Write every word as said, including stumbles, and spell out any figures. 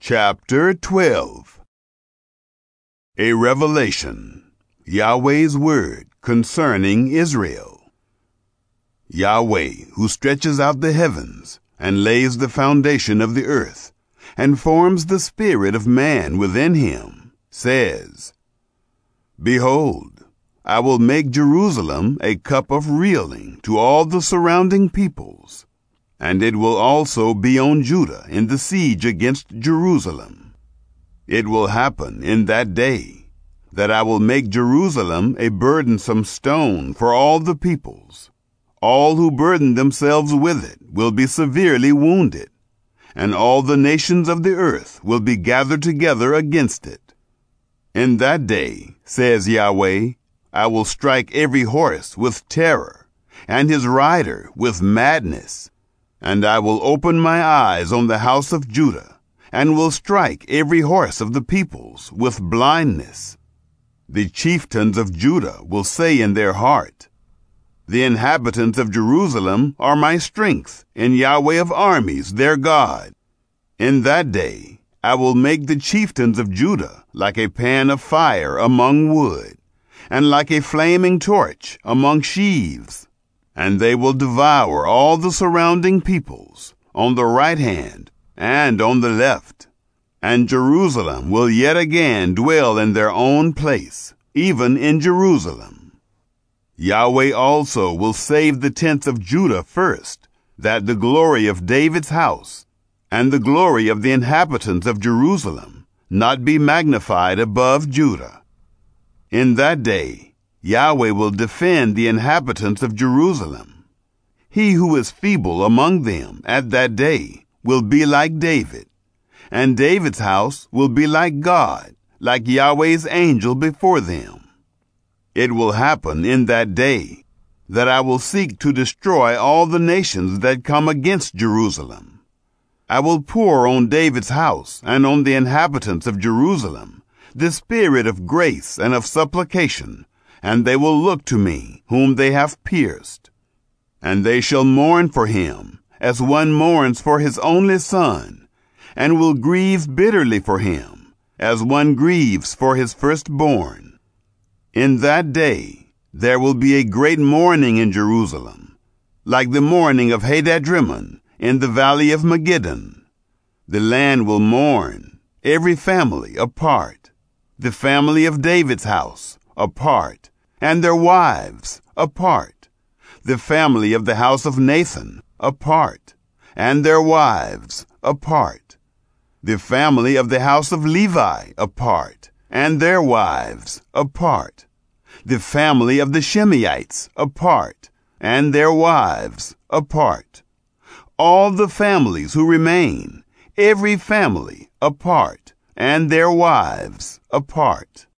Chapter twelve. A revelation, Yahweh's word concerning Israel. Yahweh, who stretches out the heavens and lays the foundation of the earth and forms the spirit of man within him, says, Behold, I will make Jerusalem a cup of reeling to all the surrounding peoples, and it will also be on Judah in the siege against Jerusalem. It will happen in that day that I will make Jerusalem a burdensome stone for all the peoples. All who burden themselves with it will be severely wounded, and all the nations of the earth will be gathered together against it. In that day, says Yahweh, I will strike every horse with terror, and his rider with madness. And I will open my eyes on the house of Judah, and will strike every horse of the peoples with blindness. The chieftains of Judah will say in their heart, The inhabitants of Jerusalem are my strength, in Yahweh of armies their God. In that day I will make the chieftains of Judah like a pan of fire among wood, and like a flaming torch among sheaves. And they will devour all the surrounding peoples, on the right hand and on the left. And Jerusalem will yet again dwell in their own place, even in Jerusalem. Yahweh also will save the tents of Judah first, that the glory of David's house, and the glory of the inhabitants of Jerusalem, not be magnified above Judah. In that day, Yahweh will defend the inhabitants of Jerusalem. He who is feeble among them at that day will be like David, and David's house will be like God, like Yahweh's angel before them. It will happen in that day that I will seek to destroy all the nations that come against Jerusalem. I will pour on David's house and on the inhabitants of Jerusalem the spirit of grace and of supplication, and they will look to me, whom they have pierced. And they shall mourn for him, as one mourns for his only son, and will grieve bitterly for him, as one grieves for his firstborn. In that day there will be a great mourning in Jerusalem, like the mourning of Hadadrimmon in the valley of Megiddon. The land will mourn, every family apart, the family of David's house apart, and their wives apart, the family of the house of Nathan apart, and their wives apart, the family of the house of Levi apart, and their wives apart, the family of the Shimeites apart, and their wives apart, all the families who remain, every family apart, and their wives apart.